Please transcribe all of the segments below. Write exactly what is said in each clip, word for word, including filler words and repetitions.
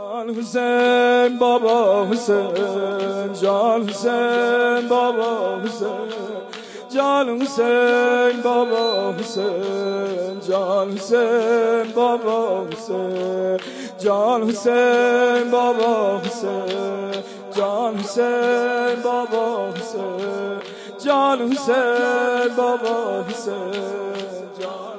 جان حسین بابا حسین، جان حسین بابا حسین، جان حسین بابا حسین، جان حسین بابا حسین، جان حسین بابا حسین، جان حسین بابا حسین، جان حسین بابا حسین،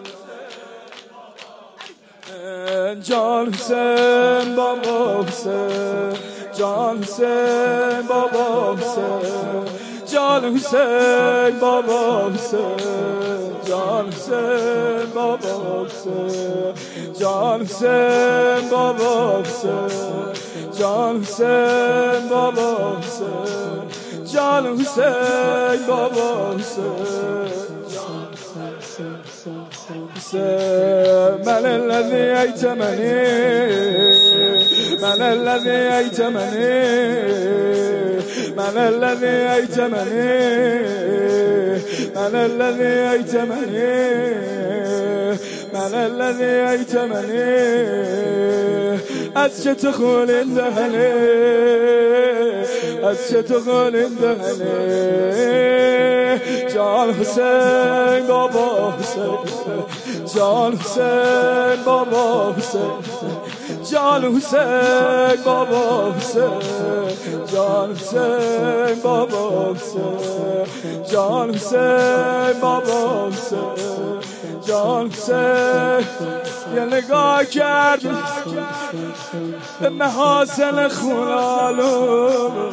جان حسین بابا حسین، جان حسین بابا حسین، جان حسین بابا حسین، جان حسین بابا حسین، جان حسین بابا حسین، جان حسین بابا حسین، جان حسین بابا حسین. من الذي أيتمني، من الذي أيتمني، من الذي أيتمني، من الذي أيتمني، من الذي أيتمني، از چه تخول دهنه، از چه تخول دهنه. جان حسین بابا حسین، جان حسین بابا حسین، جان حسین بابا حسین، جان حسین بابا حسین، جان حسین بابا حسین، جان حسین. یه نگاه کرد به محاسن خونالو،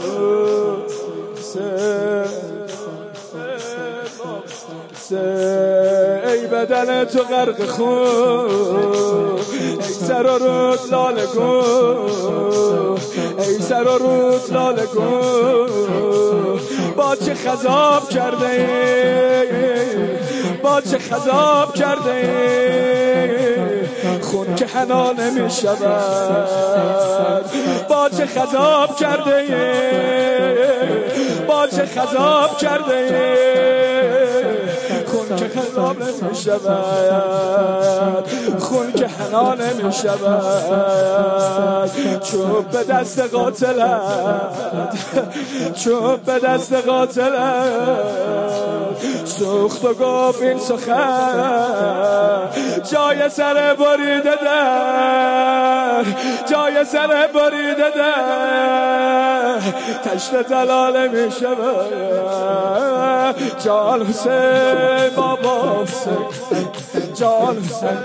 ای بدن تو غرق خون، ای سر و رود لاله گون، ای سر و رود لاله گون. با چه خضاب کرده ای، با چه خضاب کرده ای، خون که حنا نمی شود. با چه خضاب کرده ای، با چه خضاب کرده ای، خون که خضاب نمی شود، خون که حنا نمی شود. چوب به دست قاتلت، چوب به دست قاتلت، سوخت و گفت این سخن جای سر بریده در، جای سر بریده در، تشت طلا می شود. جان حسین بابا حسین، جان حسین،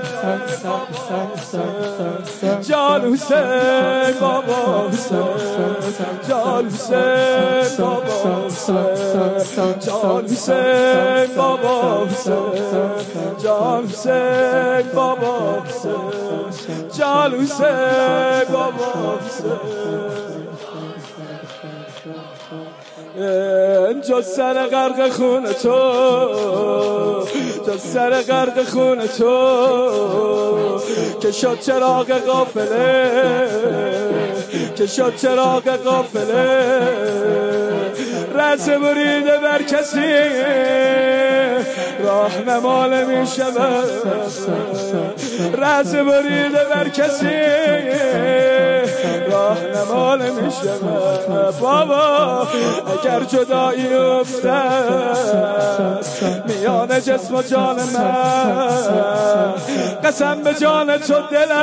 جان حسین بابا حسین، جان حسین بابا حسین، جان حسین بابا حسین، جان حسین بابا حسین، جان حسین بابا حسین. جز سر غرق خون تو، جز سر غرق خون تو، که شد چراغ غافله، که شد چراغ غافله. رأس بریده بر کسی راهنما نمی شود، رأس بریده بر کسی راهنما نمی شود. بابا اگر جدایی افتد میان جسم و جان من، قسم به جان تو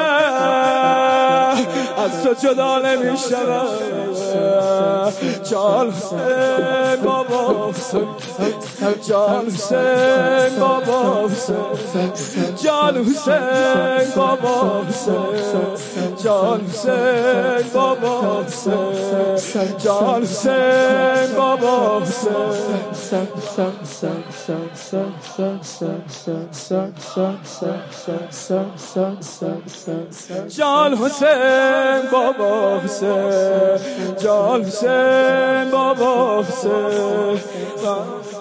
دلم از تو جدا نمی شود. جان حسین بابا حسین، جان حسین بابا حسین، جان حسین بابا حسین، جان حسین بابا حسین، جان حسین بابا حسین، جان حسین بابا حسین، جان حسین بابا حسین.